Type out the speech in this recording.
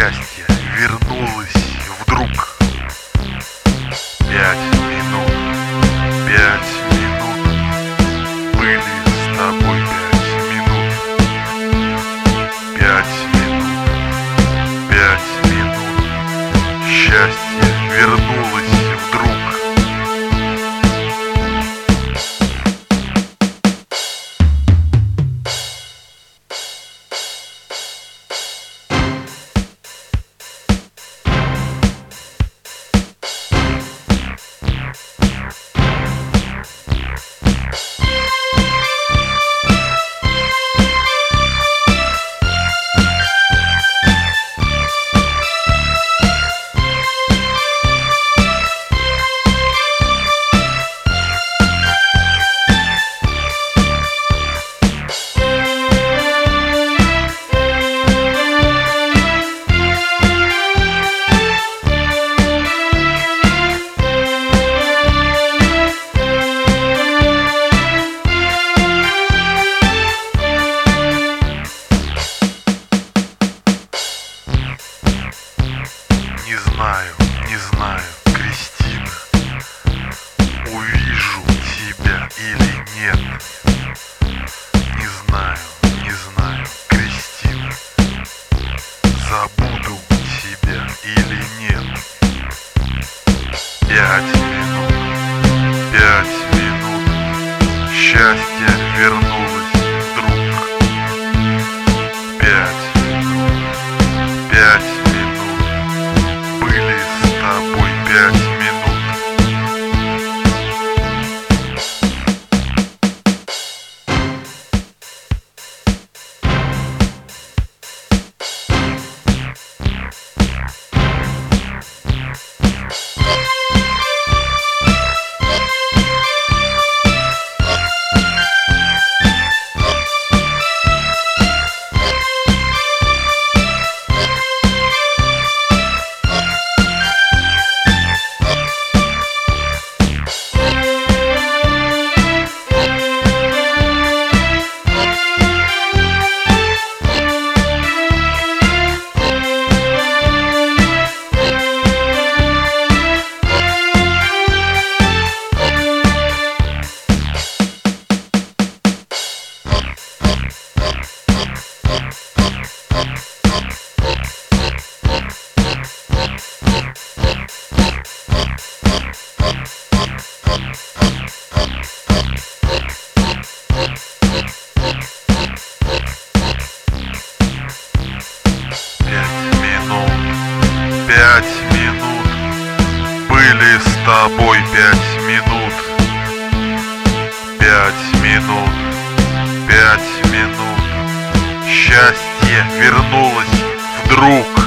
Счастье вернулось вдруг. 5 минут, 5 минут были с тобой 5 минут. 5 минут, 5 минут. Счастье вернулось вдруг. Не знаю, Кристина, увижу тебя или нет. Не знаю, Кристина, забуду тебя или нет. 5 минут, 5 минут, счастье вернулось вдруг. 5 минут, 5 минут, были с тобой 5 минут. Пять минут, были с тобой 5 минут. 5 минут, 5 минут, счастье вернулось вдруг.